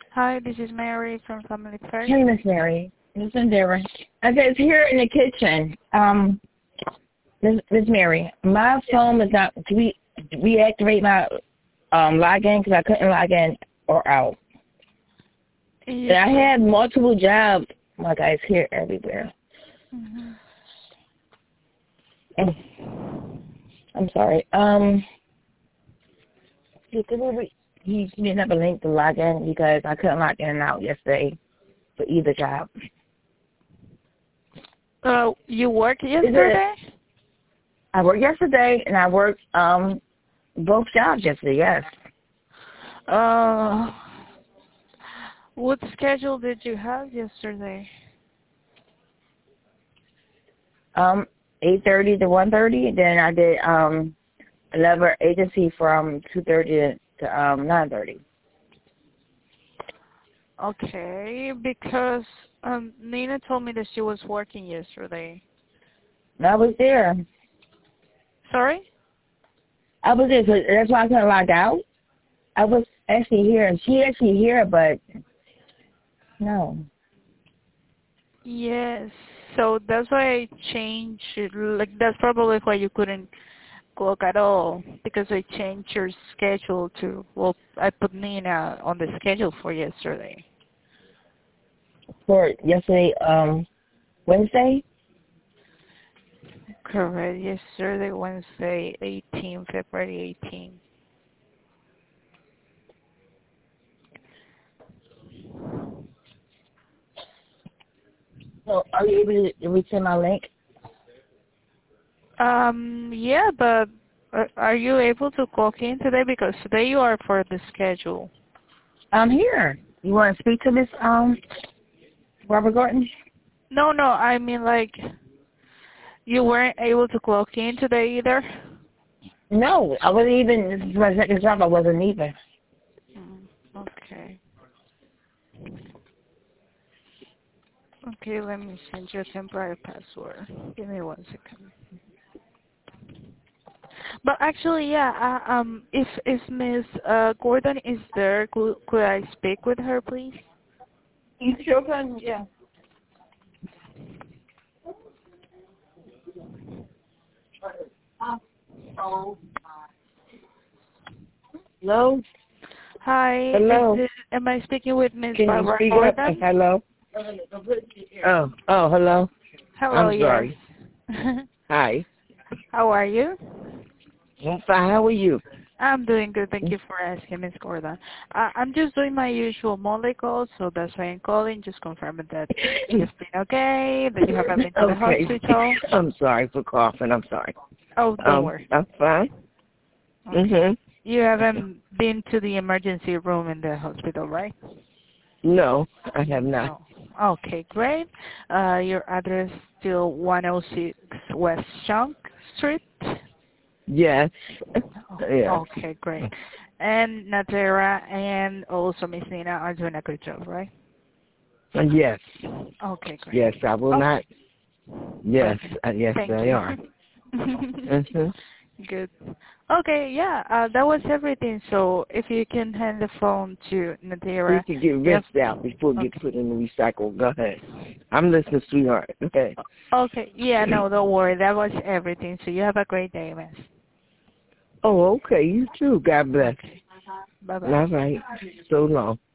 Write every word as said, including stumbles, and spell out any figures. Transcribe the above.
Hi, this is Mary from Family First. Hey, Miss Mary. Miss Indira. Okay, it's here in the kitchen. Um, Miss Miss Mary, my phone is not. Can we reactivate my um login because I couldn't log in or out. Yes. And I had multiple jobs. My guy's here everywhere. Mm-hmm. And, I'm sorry. Um, he he didn't have a link to log in because I couldn't log in and out yesterday for either job. Uh, you worked yesterday? I worked yesterday, and I worked um both jobs yesterday. Yes. Uh, what schedule did you have yesterday? Um, eight thirty to one thirty. Then I did um another agency from two thirty to um nine thirty. Okay, because um Nina told me that she was working yesterday. And I was there. Sorry? I was there, so that's why I couldn't log out. I was actually here, and she actually here, but no. Yes. So that's why I changed it. Like that's probably why you couldn't clock at all, because I changed your schedule to, well, I put Nina on the schedule for yesterday. For yesterday, um, Wednesday. Correct. Yesterday, Wednesday, eighteenth, February eighteenth. So, are you able to resend my link? Um, yeah, but uh, are you able to clock in today? Because today you are for the schedule. I'm here. You want to speak to Miss um Robert Gordon? No, no, I mean like you weren't able to clock in today either? No, I wasn't even. This is my second job. I wasn't even. Mm, okay. Okay, let me send you a temporary password. Give me one second. But actually, yeah, uh, um, if if Miss uh, Gordon is there, could could I speak with her, please? You sure can? Yeah. Hello. Hi, is Hello. this, am I speaking with Miss Can you Barbara speak up? Gordon? Hello. Oh. Oh. Hello. Hello, I'm yes. sorry. Hi. How are you? I'm fine. How are you? I'm doing good. Thank you for asking, Miss Gordon. Uh, I'm just doing my usual Monday call, so that's why I'm calling, just confirming that you've been okay, that you haven't been to the Okay. hospital. I'm sorry for coughing. I'm sorry. Oh, don't Um, worry. I'm fine. Okay. Mhm. You haven't been to the emergency room in the hospital, right? No, I have not. No. Okay, great. Uh, your address still one oh six West Shunk Street? Yes. Oh, Yes. okay, great. And Natera and also Miss Nina are doing a good job, right? Yes. Okay, great. Yes, I will Oh, not. Yes. perfect. Uh, yes, Thank they you. are. Mhm. Good. Okay, yeah, uh, that was everything. So if you can hand the phone to We Natera. can get Yep. rinsed out before it Okay. gets put in the recycle. Go ahead. I'm listening, sweetheart. Okay. Okay, yeah, no, don't worry. That was everything. So you have a great day, miss. Oh, okay. You too. God bless. Okay. Bye-bye. All right. So long.